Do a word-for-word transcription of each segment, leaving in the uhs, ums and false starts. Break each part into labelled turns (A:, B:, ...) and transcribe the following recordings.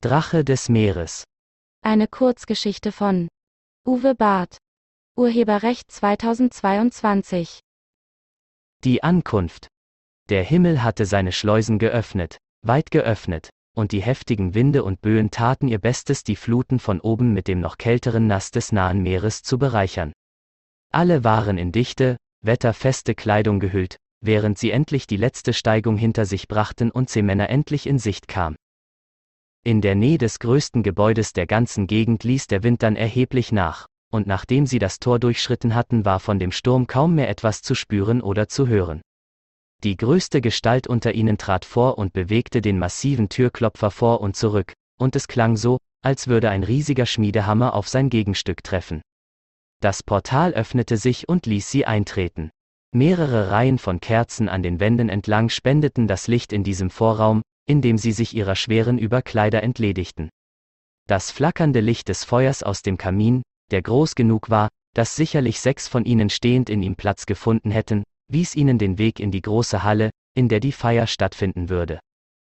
A: Drache des Meeres.
B: Eine Kurzgeschichte von Uwe Barth. Urheberrecht zweitausendzweiundzwanzig.
A: Die Ankunft. Der Himmel hatte seine Schleusen geöffnet, weit geöffnet, und die heftigen Winde und Böen taten ihr Bestes, die Fluten von oben mit dem noch kälteren Nass des nahen Meeres zu bereichern. Alle waren in dichte, wetterfeste Kleidung gehüllt, während sie endlich die letzte Steigung hinter sich brachten und Seemänner endlich in Sicht kam. In der Nähe des größten Gebäudes der ganzen Gegend ließ der Wind dann erheblich nach, und nachdem sie das Tor durchschritten hatten, war von dem Sturm kaum mehr etwas zu spüren oder zu hören. Die größte Gestalt unter ihnen trat vor und bewegte den massiven Türklopfer vor und zurück, und es klang so, als würde ein riesiger Schmiedehammer auf sein Gegenstück treffen. Das Portal öffnete sich und ließ sie eintreten. Mehrere Reihen von Kerzen an den Wänden entlang spendeten das Licht in diesem Vorraum, indem sie sich ihrer schweren Überkleider entledigten. Das flackernde Licht des Feuers aus dem Kamin, der groß genug war, dass sicherlich sechs von ihnen stehend in ihm Platz gefunden hätten, wies ihnen den Weg in die große Halle, in der die Feier stattfinden würde.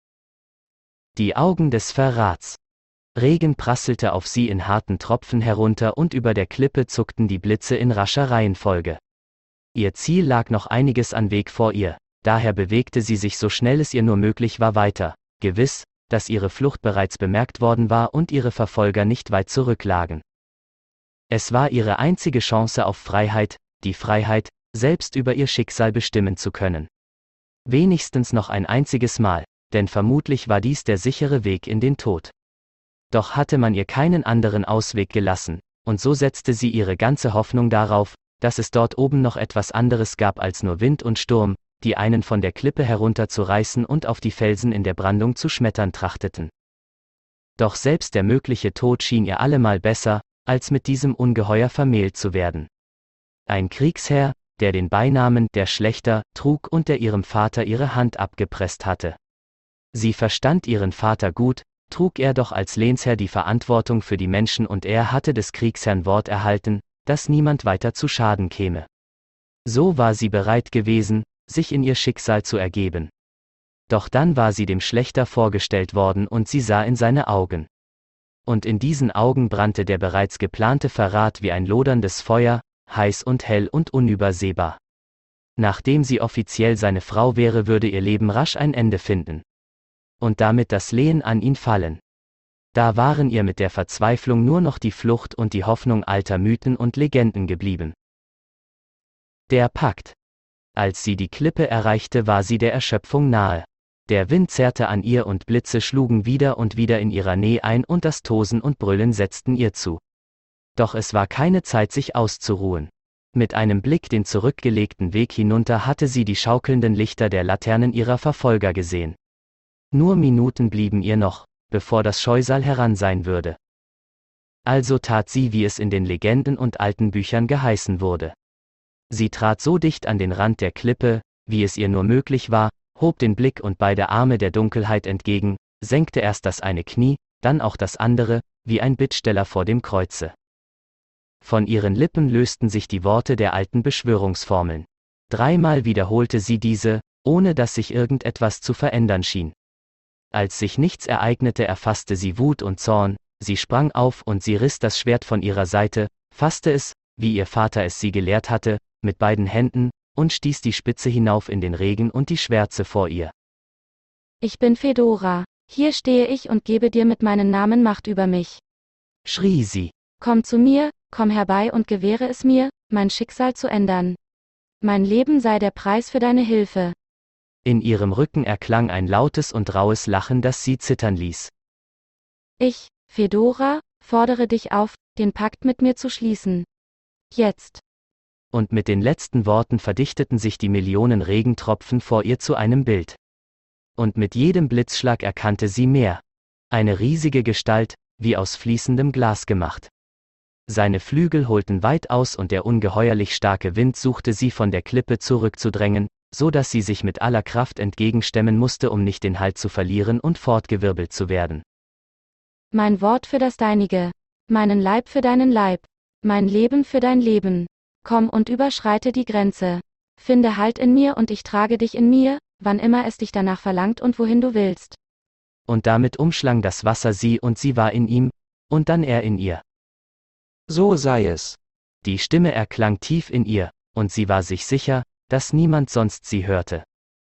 A: Die Augen des Verrats. Regen prasselte auf sie in harten Tropfen herunter und über der Klippe zuckten die Blitze in rascher Reihenfolge. Ihr Ziel lag noch einiges an Weg vor ihr, daher bewegte sie sich so schnell es ihr nur möglich war weiter, gewiss, dass ihre Flucht bereits bemerkt worden war und ihre Verfolger nicht weit zurücklagen. Es war ihre einzige Chance auf Freiheit, die Freiheit, selbst über ihr Schicksal bestimmen zu können. Wenigstens noch ein einziges Mal, denn vermutlich war dies der sichere Weg in den Tod. Doch hatte man ihr keinen anderen Ausweg gelassen, und so setzte sie ihre ganze Hoffnung darauf, dass es dort oben noch etwas anderes gab als nur Wind und Sturm, die einen von der Klippe herunterzureißen und auf die Felsen in der Brandung zu schmettern trachteten. Doch selbst der mögliche Tod schien ihr allemal besser, als mit diesem Ungeheuer vermählt zu werden. Ein Kriegsherr, der den Beinamen der Schlächter trug und der ihrem Vater ihre Hand abgepresst hatte. Sie verstand ihren Vater gut, trug er doch als Lehnsherr die Verantwortung für die Menschen und er hatte des Kriegsherrn Wort erhalten, dass niemand weiter zu Schaden käme. So war sie bereit gewesen, sich in ihr Schicksal zu ergeben. Doch dann war sie dem Schlächter vorgestellt worden und sie sah in seine Augen. Und in diesen Augen brannte der bereits geplante Verrat wie ein loderndes Feuer, heiß und hell und unübersehbar. Nachdem sie offiziell seine Frau wäre, würde ihr Leben rasch ein Ende finden. Und damit das Lehen an ihn fallen. Da waren ihr mit der Verzweiflung nur noch die Flucht und die Hoffnung alter Mythen und Legenden geblieben. Der Pakt. Als sie die Klippe erreichte, war sie der Erschöpfung nahe. Der Wind zerrte an ihr und Blitze schlugen wieder und wieder in ihrer Nähe ein und das Tosen und Brüllen setzten ihr zu. Doch es war keine Zeit, sich auszuruhen. Mit einem Blick den zurückgelegten Weg hinunter hatte sie die schaukelnden Lichter der Laternen ihrer Verfolger gesehen. Nur Minuten blieben ihr noch, bevor das Scheusal heran sein würde. Also tat sie, wie es in den Legenden und alten Büchern geheißen wurde. Sie trat so dicht an den Rand der Klippe, wie es ihr nur möglich war, hob den Blick und beide Arme der Dunkelheit entgegen, senkte erst das eine Knie, dann auch das andere, wie ein Bittsteller vor dem Kreuze. Von ihren Lippen lösten sich die Worte der alten Beschwörungsformeln. Dreimal wiederholte sie diese, ohne dass sich irgendetwas zu verändern schien. Als sich nichts ereignete, erfasste sie Wut und Zorn, sie sprang auf und sie riss das Schwert von ihrer Seite, fasste es, wie ihr Vater es sie gelehrt hatte, mit beiden Händen, und stieß die Spitze hinauf in den Regen und die Schwärze vor ihr.
B: Ich bin Fedora, hier stehe ich und gebe dir mit meinem Namen Macht über mich.
A: Schrie sie.
B: Komm zu mir, komm herbei und gewähre es mir, mein Schicksal zu ändern. Mein Leben sei der Preis für deine Hilfe.
A: In ihrem Rücken erklang ein lautes und raues Lachen, das sie zittern ließ.
B: Ich, Fedora, fordere dich auf, den Pakt mit mir zu schließen. Jetzt.
A: Und mit den letzten Worten verdichteten sich die Millionen Regentropfen vor ihr zu einem Bild. Und mit jedem Blitzschlag erkannte sie mehr. Eine riesige Gestalt, wie aus fließendem Glas gemacht. Seine Flügel holten weit aus und der ungeheuerlich starke Wind suchte sie von der Klippe zurückzudrängen, so dass sie sich mit aller Kraft entgegenstemmen musste, um nicht den Halt zu verlieren und fortgewirbelt zu werden.
B: Mein Wort für das Deinige, meinen Leib für deinen Leib, mein Leben für dein Leben. Komm und überschreite die Grenze. Finde Halt in mir und ich trage dich in mir, wann immer es dich danach verlangt und wohin du willst.
A: Und damit umschlang das Wasser sie und sie war in ihm, und dann er in ihr.
C: So sei es.
A: Die Stimme erklang tief in ihr, und sie war sich sicher, dass niemand sonst sie hörte.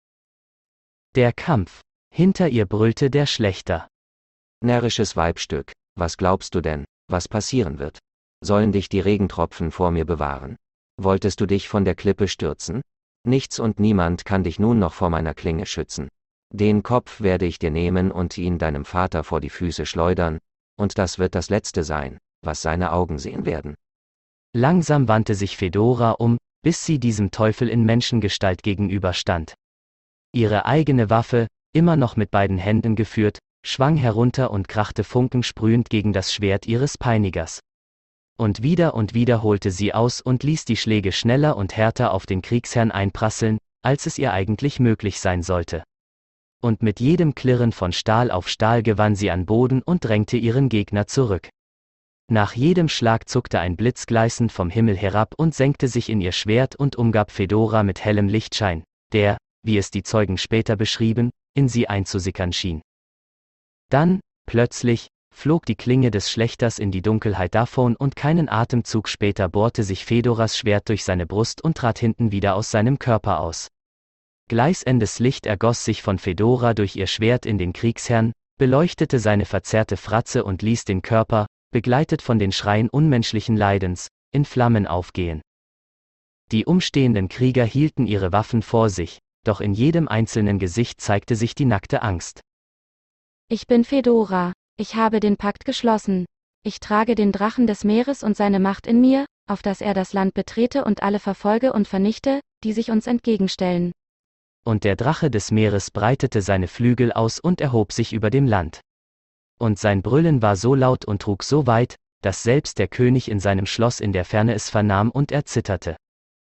A: Der Kampf. Hinter ihr brüllte der Schlächter.
C: Närrisches Weibstück, was glaubst du denn, was passieren wird? Sollen dich die Regentropfen vor mir bewahren? Wolltest du dich von der Klippe stürzen? Nichts und niemand kann dich nun noch vor meiner Klinge schützen. Den Kopf werde ich dir nehmen und ihn deinem Vater vor die Füße schleudern, und das wird das Letzte sein, was seine Augen sehen werden.
A: Langsam wandte sich Fedora um, bis sie diesem Teufel in Menschengestalt gegenüberstand. Ihre eigene Waffe, immer noch mit beiden Händen geführt, schwang herunter und krachte funkensprühend gegen das Schwert ihres Peinigers. Und wieder und wieder holte sie aus und ließ die Schläge schneller und härter auf den Kriegsherrn einprasseln, als es ihr eigentlich möglich sein sollte. Und mit jedem Klirren von Stahl auf Stahl gewann sie an Boden und drängte ihren Gegner zurück. Nach jedem Schlag zuckte ein Blitz gleißend vom Himmel herab und senkte sich in ihr Schwert und umgab Fedora mit hellem Lichtschein, der, wie es die Zeugen später beschrieben, in sie einzusickern schien. Dann, plötzlich, flog die Klinge des Schlächters in die Dunkelheit davon und keinen Atemzug später bohrte sich Fedoras Schwert durch seine Brust und trat hinten wieder aus seinem Körper aus. Gleißendes Licht ergoss sich von Fedora durch ihr Schwert in den Kriegsherrn, beleuchtete seine verzerrte Fratze und ließ den Körper, begleitet von den Schreien unmenschlichen Leidens, in Flammen aufgehen. Die umstehenden Krieger hielten ihre Waffen vor sich, doch in jedem einzelnen Gesicht zeigte sich die nackte Angst.
B: Ich bin Fedora, ich habe den Pakt geschlossen. Ich trage den Drachen des Meeres und seine Macht in mir, auf dass er das Land betrete und alle verfolge und vernichte, die sich uns entgegenstellen.
A: Und der Drache des Meeres breitete seine Flügel aus und erhob sich über dem Land. Und sein Brüllen war so laut und trug so weit, dass selbst der König in seinem Schloss in der Ferne es vernahm und er zitterte.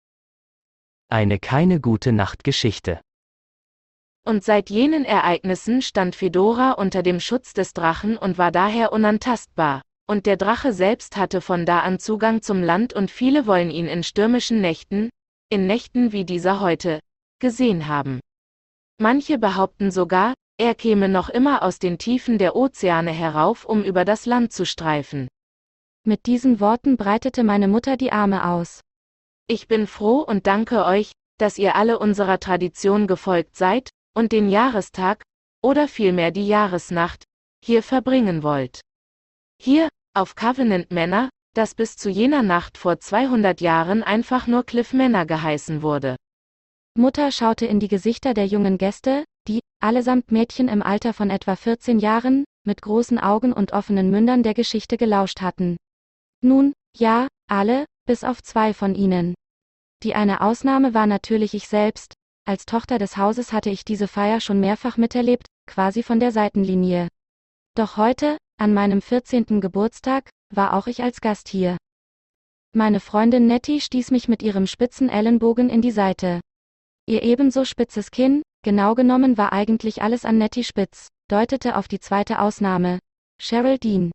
A: Eine keine gute Nachtgeschichte.
D: Und seit jenen Ereignissen stand Fedora unter dem Schutz des Drachen und war daher unantastbar, und der Drache selbst hatte von da an Zugang zum Land und viele wollen ihn in stürmischen Nächten, in Nächten wie dieser heute, gesehen haben. Manche behaupten sogar, er käme noch immer aus den Tiefen der Ozeane herauf, um über das Land zu streifen.
B: Mit diesen Worten breitete meine Mutter die Arme aus.
D: Ich bin froh und danke euch, dass ihr alle unserer Tradition gefolgt seid, und den Jahrestag, oder vielmehr die Jahresnacht, hier verbringen wollt. Hier, auf Covenant Manor, das bis zu jener Nacht vor zweihundert Jahren einfach nur Cliff Manor geheißen wurde.
B: Mutter schaute in die Gesichter der jungen Gäste, die, allesamt Mädchen im Alter von etwa vierzehn Jahren, mit großen Augen und offenen Mündern der Geschichte gelauscht hatten. Nun, ja, alle, bis auf zwei von ihnen. Die eine Ausnahme war natürlich ich selbst. Als Tochter des Hauses hatte ich diese Feier schon mehrfach miterlebt, quasi von der Seitenlinie. Doch heute, an meinem vierzehnten Geburtstag, war auch ich als Gast hier. Meine Freundin Nettie stieß mich mit ihrem spitzen Ellenbogen in die Seite. Ihr ebenso spitzes Kinn, genau genommen war eigentlich alles an Nettie spitz, deutete auf die zweite Ausnahme, Cheryl Dean.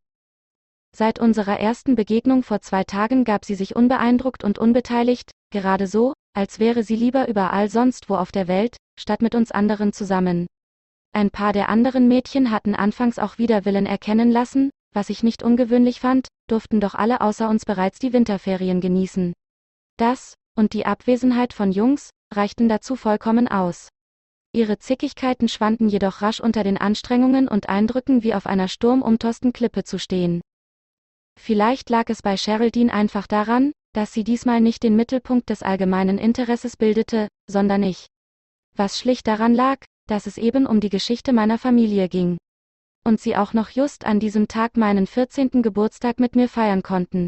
B: Seit unserer ersten Begegnung vor zwei Tagen gab sie sich unbeeindruckt und unbeteiligt, gerade so, als wäre sie lieber überall sonst wo auf der Welt, statt mit uns anderen zusammen. Ein paar der anderen Mädchen hatten anfangs auch Widerwillen erkennen lassen, was ich nicht ungewöhnlich fand, durften doch alle außer uns bereits die Winterferien genießen. Das, und die Abwesenheit von Jungs, reichten dazu vollkommen aus. Ihre Zickigkeiten schwanden jedoch rasch unter den Anstrengungen und Eindrücken wie auf einer sturmumtosten Klippe zu stehen. Vielleicht lag es bei Cheryl Dean einfach daran, dass sie diesmal nicht den Mittelpunkt des allgemeinen Interesses bildete, sondern ich. Was schlicht daran lag, dass es eben um die Geschichte meiner Familie ging. Und sie auch noch just an diesem Tag meinen vierzehnten Geburtstag mit mir feiern konnten.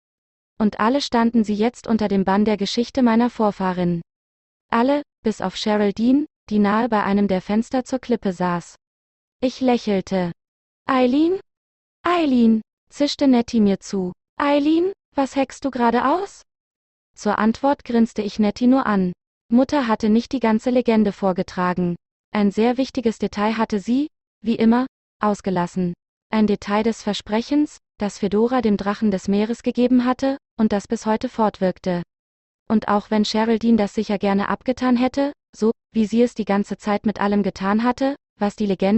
B: Und alle standen sie jetzt unter dem Bann der Geschichte meiner Vorfahrin. Alle, bis auf Cheryl Dean, die nahe bei einem der Fenster zur Klippe saß. Ich lächelte. Eileen? Eileen, zischte Nettie mir zu. Eileen, was heckst du gerade aus? Zur Antwort grinste ich Nettie nur an. Mutter hatte nicht die ganze Legende vorgetragen. Ein sehr wichtiges Detail hatte sie, wie immer, ausgelassen. Ein Detail des Versprechens, das Fedora dem Drachen des Meeres gegeben hatte, und das bis heute fortwirkte. Und auch wenn Cheryl Dean das sicher gerne abgetan hätte, so, wie sie es die ganze Zeit mit allem getan hatte, was die Legende,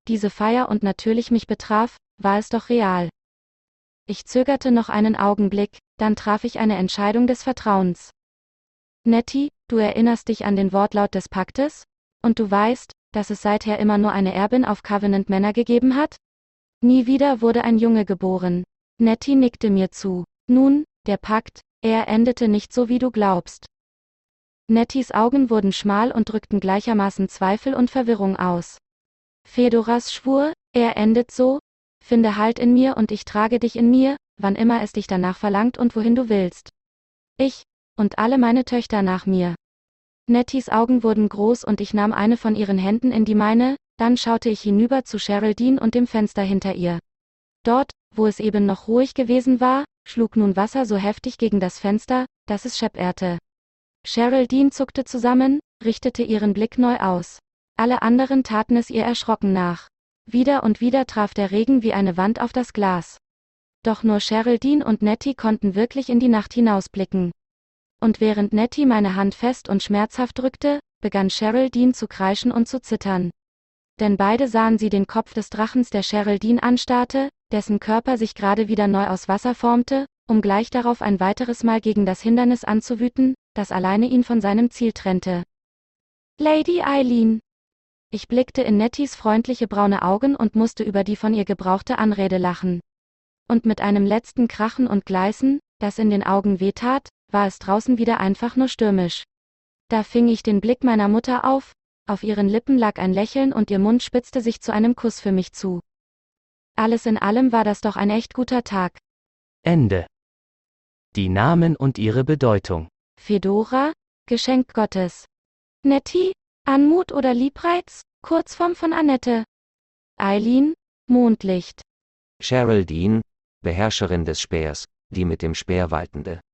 B: diese Feier und natürlich mich betraf, war es doch real. Ich zögerte noch einen Augenblick, dann traf ich eine Entscheidung des Vertrauens. Nettie, du erinnerst dich an den Wortlaut des Paktes? Und du weißt, dass es seither immer nur eine Erbin auf Covenant Männer gegeben hat? Nie wieder wurde ein Junge geboren. Nettie nickte mir zu. Nun, der Pakt, er endete nicht so wie du glaubst. Netties Augen wurden schmal und drückten gleichermaßen Zweifel und Verwirrung aus. Fedoras Schwur, er endet so: Finde Halt in mir und ich trage dich in mir, wann immer es dich danach verlangt und wohin du willst. Ich, und alle meine Töchter nach mir. Netties Augen wurden groß und ich nahm eine von ihren Händen in die meine, dann schaute ich hinüber zu Geraldine und dem Fenster hinter ihr. Dort, wo es eben noch ruhig gewesen war, schlug nun Wasser so heftig gegen das Fenster, dass es schepperte. Geraldine zuckte zusammen, richtete ihren Blick neu aus. Alle anderen taten es ihr erschrocken nach. Wieder und wieder traf der Regen wie eine Wand auf das Glas. Doch nur Geraldine und Nettie konnten wirklich in die Nacht hinausblicken. Und während Nettie meine Hand fest und schmerzhaft drückte, begann Geraldine zu kreischen und zu zittern. Denn beide sahen sie den Kopf des Drachens, der Geraldine anstarrte, dessen Körper sich gerade wieder neu aus Wasser formte, um gleich darauf ein weiteres Mal gegen das Hindernis anzuwüten, das alleine ihn von seinem Ziel trennte. Lady Eileen. Ich blickte in Netties freundliche braune Augen und musste über die von ihr gebrauchte Anrede lachen. Und mit einem letzten Krachen und Gleißen, das in den Augen wehtat, war es draußen wieder einfach nur stürmisch. Da fing ich den Blick meiner Mutter auf, auf ihren Lippen lag ein Lächeln und ihr Mund spitzte sich zu einem Kuss für mich zu. Alles in allem war das doch ein echt guter Tag.
A: Ende. Die Namen und ihre Bedeutung.
B: Fedora, Geschenk Gottes. Nettie, Anmut oder Liebreiz, Kurzform von Annette. Eileen, Mondlicht.
C: Geraldine, Beherrscherin des Speers, die mit dem Speer waltende.